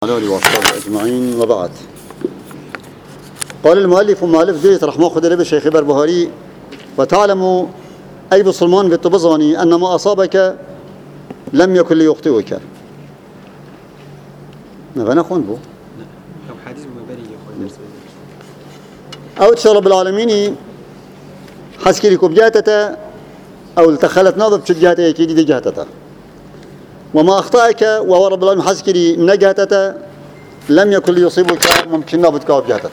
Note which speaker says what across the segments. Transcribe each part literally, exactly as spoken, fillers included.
Speaker 1: على آله وأصحابه أجمعين وبعد. قال المؤلف مؤلف جيت رحمه خدر بالشيخ بربهاري وتعلم أي بسلمان بالتبزاني أن ما أصابك لم يكن ليخطئك. نبنا خون بو
Speaker 2: لو حديث مباري يا
Speaker 1: أو تشاء رب العالمين حسكري كبجاتة أو التخلت ناظر بشجاتة يكيد دي جهتة وما أخطأك وهو رب العالمين حسكري نجاتة لم يكن ليصيبك ممكن نابتك بجهتة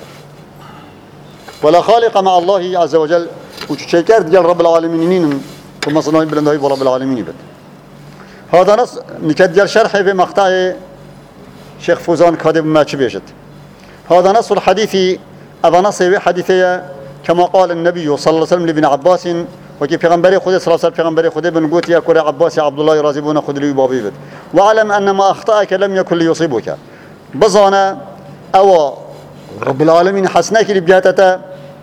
Speaker 1: ولا خالق مع الله عز وجل وشكرت قال رب العالمين ثم صنعوا بلندهي ورب العالمين بد. هذا نص نكدر شرحه في مقطع شيخ فوزان كاتب ما تشبيشت. هذا نص الحديث هذا نص حديثية كما قال النبي صلى الله عليه وسلم لابن عباس وكي پیغمبر خود صلى الله عليه وسلم پیغمبر خود بن قوت يا كره عباس عبد الله راضي بونه خود لي بابي بد واعلم ان ما اخطاك لم يكن ليصيبك بزانا او رب العالمين حسنك اللي بجاتته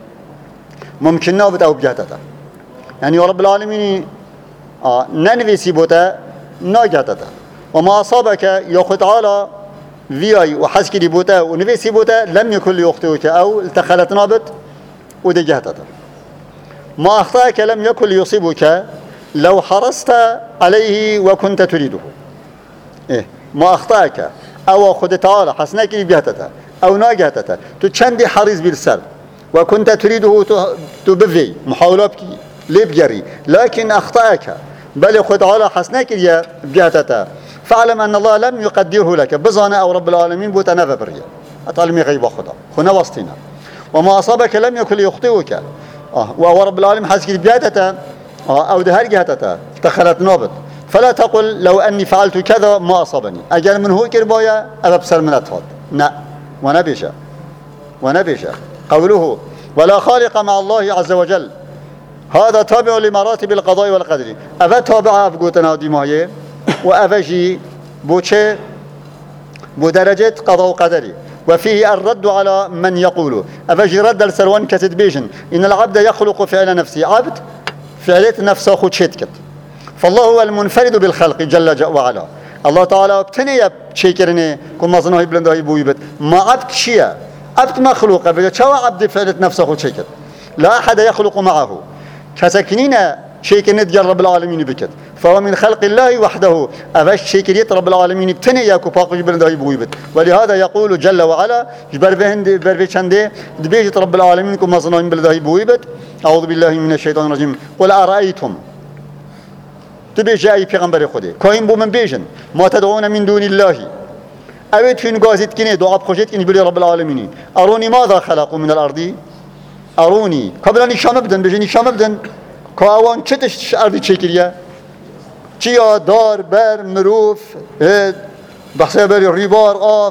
Speaker 1: ممكن نابت او بجاتته يعني رب العالمين اه ننوي سيبوته ناجاتته وما اصابك ياخذ تعالى فياي وحسك اللي بوته ونوي سيبوته لم يكن ليخطئك او التخلت نابت ودجاتته ما أخطأك لم يكن ليصيبك لو حرصت عليه وكنت تريده. إيه ما أخطأك أو خد تعالى حسنك بجهتته أو ناجهتته تشندي حريص بالسر وكنت تريده تبذي محاولة لبجري لكن أخطأك بل خد تعالى حسنك بجهتته فاعلم أن الله لم يقدره لك بزانا أو رب العالمين بوتنا بريا أتعلمي غيب خدا هنا وسطنا وما أصابك لم يكن ليخطئك آه وهو رب العالمين حسك بجهتته آه أو دهر جهتته تخلت نابت فلا تقل لو أني فعلت كذا ما أصابني أجل من هو كربايا أبصر من أطفال لا ونبيشا ونبيشا قوله ولا خالق مع الله عز وجل هذا تابع لمراتب القضاء والقدر أفا تابع أفقوتنا ديمايه وأفجي بوشي بدرجة قضاء وقدري وفيه الرد على من يقول أفجي رد السروان كتدبيجن إن العبد يخلق فعل نفسه عبد فعلت نفسه خود شتكت فالله هو المنفرد بالخلق جل وعلا الله تعالى ابتني شيكرني كما ظنه بلنده يبويبت ما عبد شيء عبد مخلوق بجد شو عبد فعلت نفسه خود شتكت لا أحد يخلق معه كسكنين شيكر ندجر رب العالمين بكت فهو من خلق الله وحده أفش شيكريت رب العالمين ابتني ياكو باقي بلنده يبويبت ولهذا يقول جل وعلا بربهند بربيشنده دبيجت رب العالمين كما ظنه بلنده يبويبت أعوذ بالله من الشيطان الرجيم قل أرأيتم تبيج أي پیغمبر خودي كاين بو من بيجن ما تدعون من دون الله أويت فين قازت كني دعاء بخوشت كني بلي رب العالمين أروني ماذا خلقوا من الأرض أروني قبل أن يشام بدن بيجن يشام بدن كاوان چتش أرض شكلية چيا دار بر مروف بحثي بري ريبار آف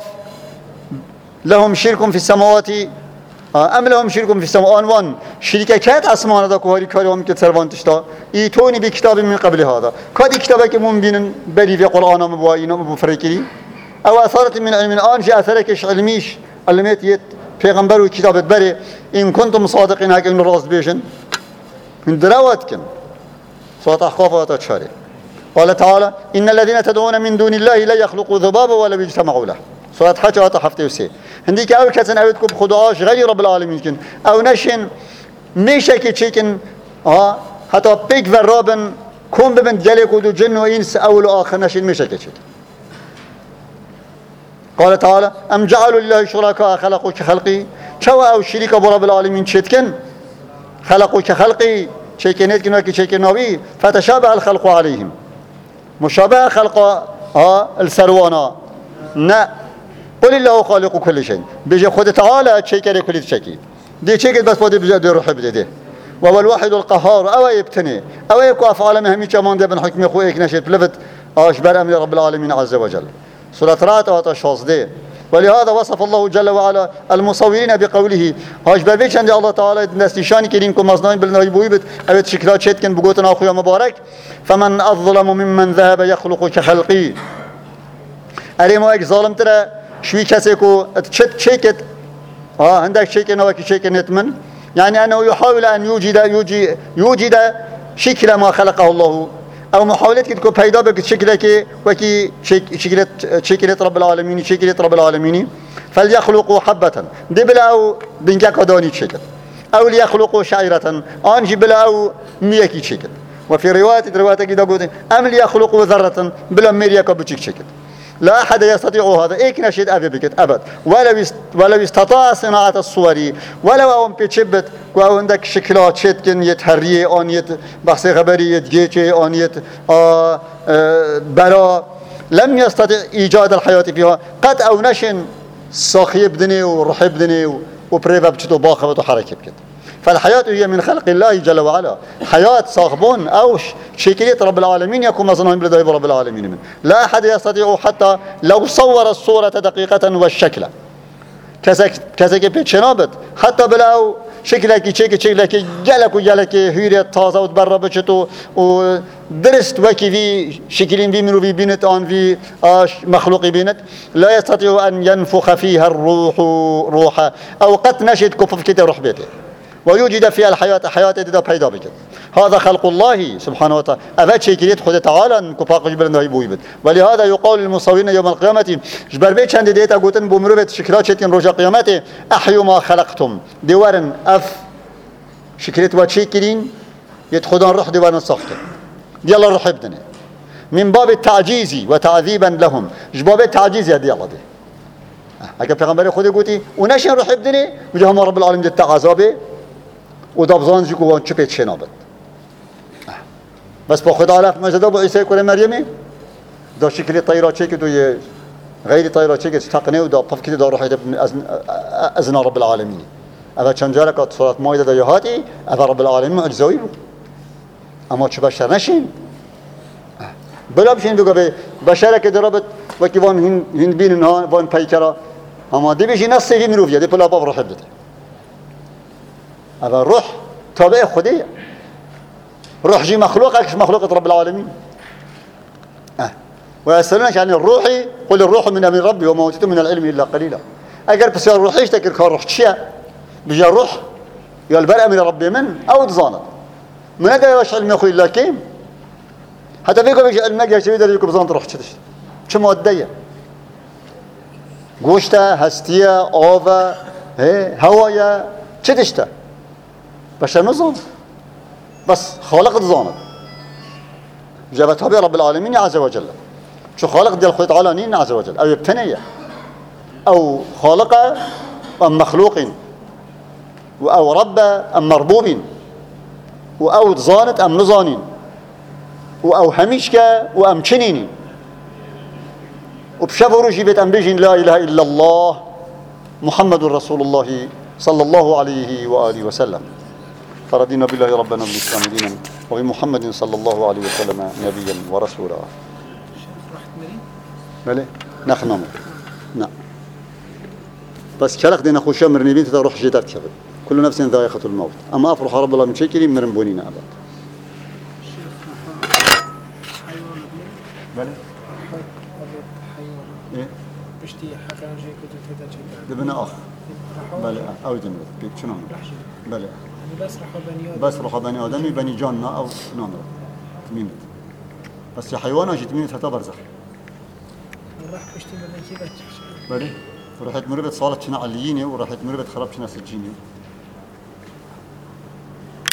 Speaker 1: لهم شرك في السماوات أم لهم شرك في السماء عنوان شركة كات أسمانه دا كهاري كاريهم كتسروان تشتا إيتوني بكتاب من قبل هذا كادي كتابه كمون بينن بري في قرآن مبواينا مبفريكري أو أثارت من علم الآن جاء أثركش علميش علميت يت پیغمبر وكتابة بري إن كنتم صادقين هكذا إنه راس بيشن من دراواتكم صوت أحقافة وتشاري قال تعالى إن الذين تدعون من دون الله لا يخلقوا ذبابا ولا بيجتمعوا له صورت حاجة حفتي وسي هنديك أول كتن أودكم خدعاش غير رب العالمين كن أو نشن ميشكي تشيكن ها حتى بيك ورابن كون ببند جلك ودو جن وإنس أول وآخر نشن ميشكي تشيكن قال تعالى أم جعلوا لله شركاء خلقوا كخلقي شو أو شريك برب العالمين تشيكن خلقوا كخلقي تشيكنيت كن وكي تشيكن نبي فتشابه الخلق عليهم مشابه خلق ها السروانا نا قل الله خالق كل شيء بيجي خد تعالى تشيكر كل شيء دي تشيكر بس بده بجد يروح بده وهو الواحد القهار او يبتني او يكو افعال مهمه كمان ده بن حكم اخويك نشيت بلفت اشبر امر رب العالمين عز وجل سوره رات وتشاصده ولهذا وصف الله جل وعلا المصورين بقوله اشبر بيش عند الله تعالى نستشان كريمكم مزناين بالنايبويبت او تشكلات شتكن بغوتنا اخويا مبارك فمن اظلم ممن ذهب يخلق كخلقي اريمو اك ظالم ترى شوي كسيكو تشت شيكت اه عندك شيك نوكي شيك نتمن يعني انه يحاول ان يوجد يوجد يوجد شكل ما خلقه الله او محاولات كتكو پیدا بك شكلك وكي شكلت شكلت رب العالمين شكلت رب العالمين فليخلقوا حبة دي بلا او بنكا كداني شكل او ليخلقوا شعيرة انجي بلا او ميكي شكل وفي رواية رواية كده قلت ام ليخلقوا ذرة بلا ميريكا بتشك شكل لا أحد يستطيع هذا إيك نشيد أبي بكت أبد ولو ولو استطاع صناعة الصور ولو أم بتشبت وعندك شكلات شتكن يتهري أن يت بحث خبري يتجيتي أن يت آه آه برا لم يستطيع إيجاد الحياة فيها قد أو نشن صاخي بدني وروح بدني وبريفا بتشتو باخبة وحركة بكت فالحياة هي من خلق الله جل وعلا حياة صاحبون أو شكلية رب العالمين يكون مصنوعين بلديه رب العالمين من. لا أحد يستطيع حتى لو صور الصورة دقيقة والشكل كذا بيتشنابت حتى بلاو شكلك شكل شكلك جلك وجلك هيرة تازة وتبرر بشتو ودرست وكي في شكلين في منو في بينت آن في مخلوق بينت لا يستطيع أن ينفخ فيها الروح روحا أو قد نشد كفف كده روح بيته ويوجد فيها الحياة حياة إذا بيدا بك هذا خلق الله سبحانه وتعالى أفاد شيء كريت خد تعالى كفاق جبل إنه يبويبت ولهذا يقول للمصورين يوم القيامة جبر بيت شند ديتا قوتن بمروبة شكلات شتين رجع قيامته أحيوا ما خلقتم دوارن أف شكلت وشيء كرين يدخلون روح دوارن صحته يلا روح ابدني من باب التعجيز وتعذيبا لهم جباب التعجيز يا دي الله دي أكيد پیغمبر خودی گویی اونش روح ابدنی میگه هم رب العالمین دت عذابه و دابزان جو وان چپت شنابت بس با خدا علاف مجدا با عیسی کره مریمی دا شکلی طیرات چه که دوی غیر طیرات چه که تقنه و دا پفکتی دا روح ابن ازنا رب العالمین اول چند جاره که صورت مایده دا یهاتی اول رب العالمین معجزه‌ای بود اما چه بشر نشین بلا بشین بگو به بشر که درابط وقتی وان هند بین ها وان پیکرا اما دی بشی نص فی مروفیه دی پلا باب روح بده اول روح تابع خودیه روح جي مخلوقك مخلوقة رب العالمين أه. ويسألونك عن الروح قل الروح من أمر ربي وما أوتيتم من العلم إلا قليلا أجر بس الروح يشتكر كان روح شيء بيجي الروح يا البرء من ربي من أو تزانت من هذا يوش علم يخوي الله كيم حتى فيكم بيجي علمك يا شباب يدري يكون بزانت روح شدش شو مودية قوشته هستية أوفا هوايا شدشته بشر نزان بس خالق تزانت جابتها بي رب العالمين عز وجل شو خالق ديال خويا تعالى نين عز وجل او يبتنية او خالق ام مخلوق او رب ام مربوب او تزانت ام نزانين او هميشك وام تشنين وبشفروا جيبت ام بيجين لا اله الا الله محمد رسول الله صلى الله عليه واله وسلم فرضينا بالله ربنا بالإسلام دينا وبمحمد صلى الله عليه وسلم نبيا ورسولا. بله نحن نعم نعم بس كلك دينا خوشا مرنبين تروح جدار شباب كل نفس ذائقة الموت أما أفرح رب الله من شكري مرنبونين أبد. بله إيه بشتي حكى عن شيء كنت تتجه دبنا أخ بله أو جملة بيتشنون بله بس رح بس رح بني آدمی بني جان نه او نامره تميمت بس يا حيوان جيت تميمت هتا برزخ راح بشتي بدنا كذا بله ورحت مربت صالة شنا عليينه ورحت مربت خراب شنا سجينه